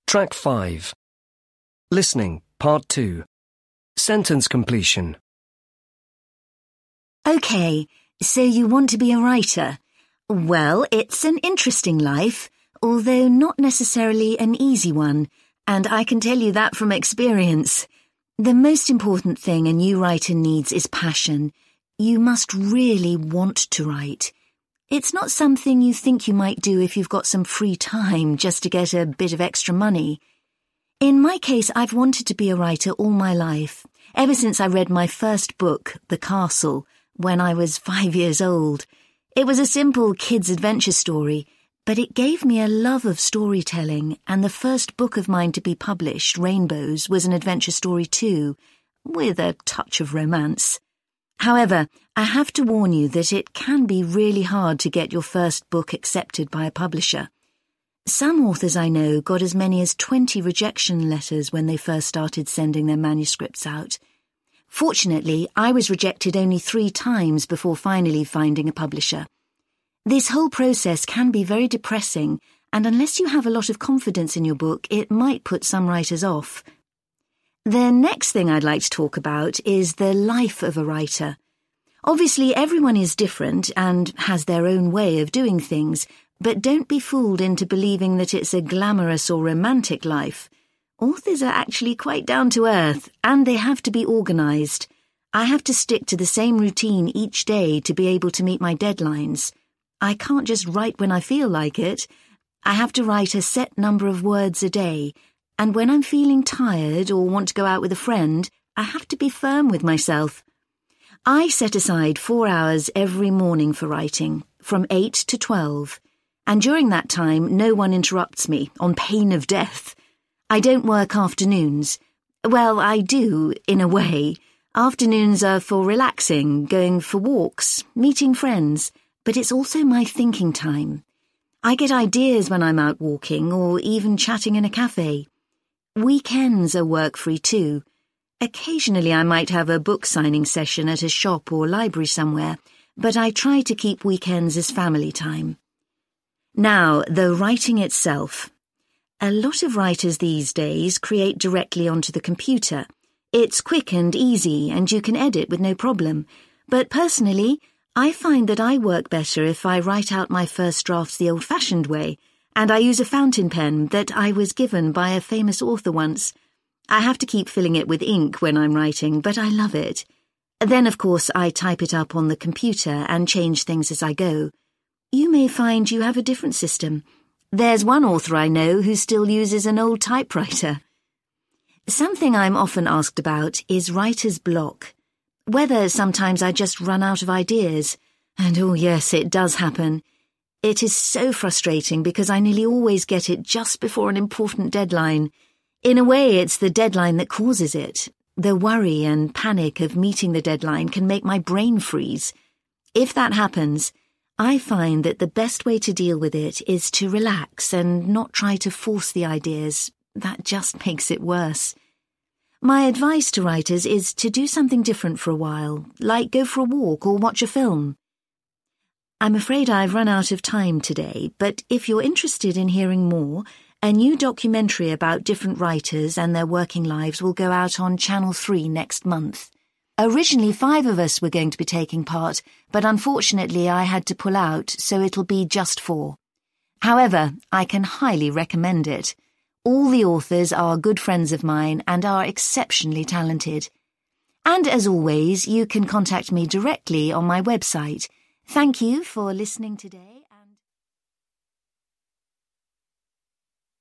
Track 5. Listening, Part 2. Sentence completion. Okay, so you want to be a writer. Well, it's an interesting life, although not necessarily an easy one, and I can tell you that from experience. The most important thing a new writer needs is passion. You must really want to write. It's not something you think you might do if you've got some free time just to get a bit of extra money. In my case, I've wanted to be a writer all my life, ever since I read my first book, The Castle, when I was 5 years old. It was a simple kid's adventure story, but it gave me a love of storytelling, and the first book of mine to be published, Rainbows, was an adventure story too, with a touch of romance. However, I have to warn you that it can be really hard to get your first book accepted by a publisher. Some authors I know got as many as 20 rejection letters when they first started sending their manuscripts out. Fortunately, I was rejected only 3 times before finally finding a publisher. This whole process can be very depressing, and unless you have a lot of confidence in your book, it might put some writers off. The next thing I'd like to talk about is the life of a writer. Obviously, everyone is different and has their own way of doing things, but don't be fooled into believing that it's a glamorous or romantic life. Authors are actually quite down to earth, and they have to be organised. I have to stick to the same routine each day to be able to meet my deadlines. I can't just write when I feel like it. I have to write a set number of words a day, and when I'm feeling tired or want to go out with a friend, I have to be firm with myself. I set aside 4 hours every morning for writing, from 8 to 12, and during that time no one interrupts me, on pain of death. I don't work afternoons. Well, I do, in a way. Afternoons are for relaxing, going for walks, meeting friends, but it's also my thinking time. I get ideas when I'm out walking or even chatting in a cafe. Weekends are work-free too. Occasionally I might have a book signing session at a shop or library somewhere, but I try to keep weekends as family time. Now, the writing itself. A lot of writers these days create directly onto the computer. It's quick and easy, and you can edit with no problem. But personally, I find that I work better if I write out my first drafts the old-fashioned way, and I use a fountain pen that I was given by a famous author once. I have to keep filling it with ink when I'm writing, but I love it. Then, of course, I type it up on the computer and change things as I go. You may find you have a different system. There's one author I know who still uses an old typewriter. Something I'm often asked about is writer's block. Whether sometimes I just run out of ideas. And oh yes, it does happen. It is so frustrating because I nearly always get it just before an important deadline. In a way, it's the deadline that causes it. The worry and panic of meeting the deadline can make my brain freeze. If that happens, I find that the best way to deal with it is to relax and not try to force the ideas. That just makes it worse. My advice to writers is to do something different for a while, like go for a walk or watch a film. I'm afraid I've run out of time today, but if you're interested in hearing more, a new documentary about different writers and their working lives will go out on Channel 3 next month. Originally 5 of us were going to be taking part, but unfortunately I had to pull out, so it'll be just 4. However, I can highly recommend it. All the authors are good friends of mine and are exceptionally talented. And as always, you can contact me directly on my website. Thank you for listening today.